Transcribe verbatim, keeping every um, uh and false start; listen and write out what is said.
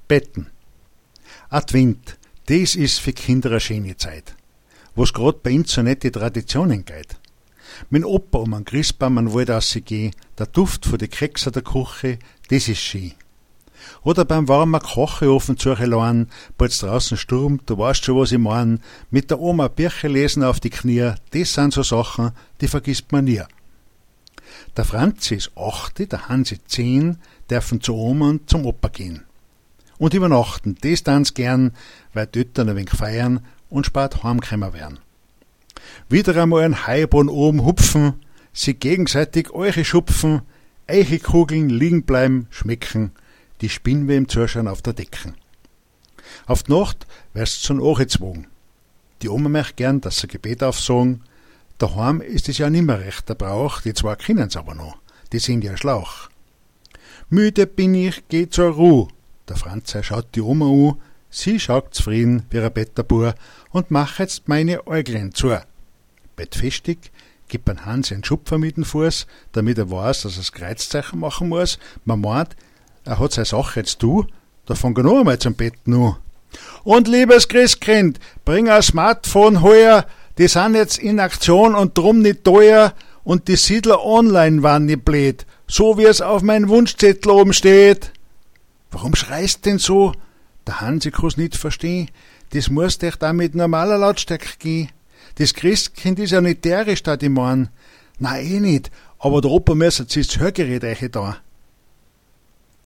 Betten. Advent, das ist für Kinder eine schöne Zeit. Was grad bei uns so nette Traditionen geht. Mein Opa um einen Christbaum an den Wald rausgehen, der Duft von den Keksen der Küche, das ist schön. Oder beim warmen Kocheofen zuhören, bald's draußen stürmt, du weißt schon, was ich mein, mit der Oma Birche lesen auf die Knie, das sind so Sachen, die vergisst man nie. Der Franzi ist acht, der Hansi zehn, dürfen zur Oma und zum Opa gehen. Und übernachten, das tan's gern, weil die Eltern ein wenig feiern und spät heimkommen werden. Wieder einmal ein Heilboden oben hupfen, sie gegenseitig eure schupfen, eiche Kugeln liegen bleiben, schmecken, die Spinnweben zuschauen auf der Decken. Auf die Nacht wär's zum Ochezwogen. Die Oma möchte gern, dass sie Gebet aufsagen. Daheim ist es ja nimmer recht der Brauch, die zwei kennen's aber noch, die sind ja Schlauch. Müde bin ich, geh zur Ruh. Der Franz schaut die Oma an, sie schaut zufrieden wie ein Betterbur und macht jetzt meine Äuglein zu. Bettfestig gibt ein Hans einen Schupfer mit dem Fuß, damit er weiß, dass er das Kreuzzeichen machen muss. Man meint, er hat seine Sache jetzt du, da fang er noch einmal zum Betten an. Und liebes Christkind, bring ein Smartphone heuer, die sind jetzt in Aktion und drum nicht teuer und die Siedler online waren nicht blöd, so wie es auf meinem Wunschzettel oben steht. Warum schreist denn so? Der Hansi kann's nicht verstehen. Das muss doch da mit normaler Lautstärke gehen. Das Christkind ist ja nicht derisch, da die meinen. Nein, eh nicht, aber der Opa muss jetzt das Hörgerät euch da.